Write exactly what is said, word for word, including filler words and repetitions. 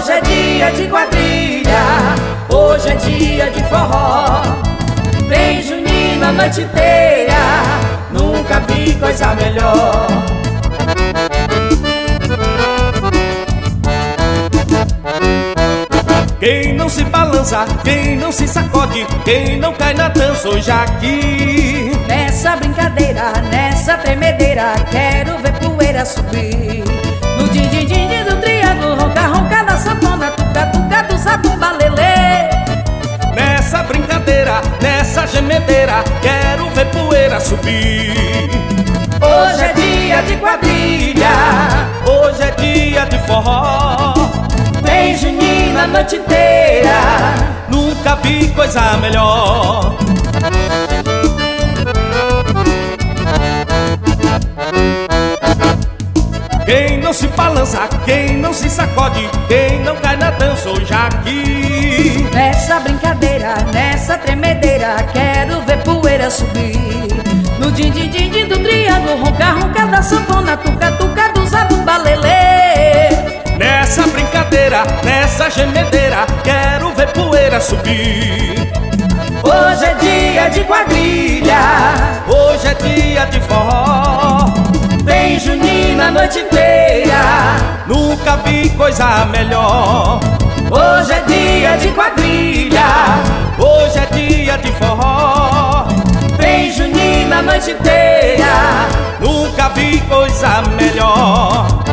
Hoje é dia de quadrilha, hoje é dia de forró. Vem junina a noite inteira, nunca vi coisa melhor. Quem não se balança, quem não se sacode, quem não cai na dança hoje aqui. Nessa brincadeira, nessa tremedeira, quero ver poeira subir. No din-din-din do triângulo, ronca-ronca da sanfona, tuca-tuca do zabumba lelê. Nessa brincadeira, nessa gemedeira, quero ver poeira subir. Hoje é dia de quadrilha, hoje é dia de forró. Vem junina a noite inteira, nunca vi coisa melhor. Quem não se balança, quem não se sacode, quem não cai na dança hoje aqui. Nessa brincadeira, nessa tremedeira, quero ver poeira subir. No din-din-din do triângulo, ronca-ronca da sanfona, tuca-tuca do zabumba lelê. Nessa brincadeira, nessa gemedeira, quero ver poeira subir. Hoje é dia de quadrilha, hoje é dia de forró. Vem junina a noite inteira, nunca vi coisa melhor. Hoje é dia de quadrilha, hoje é dia de forró. Vem junina a noite inteira, nunca vi coisa melhor.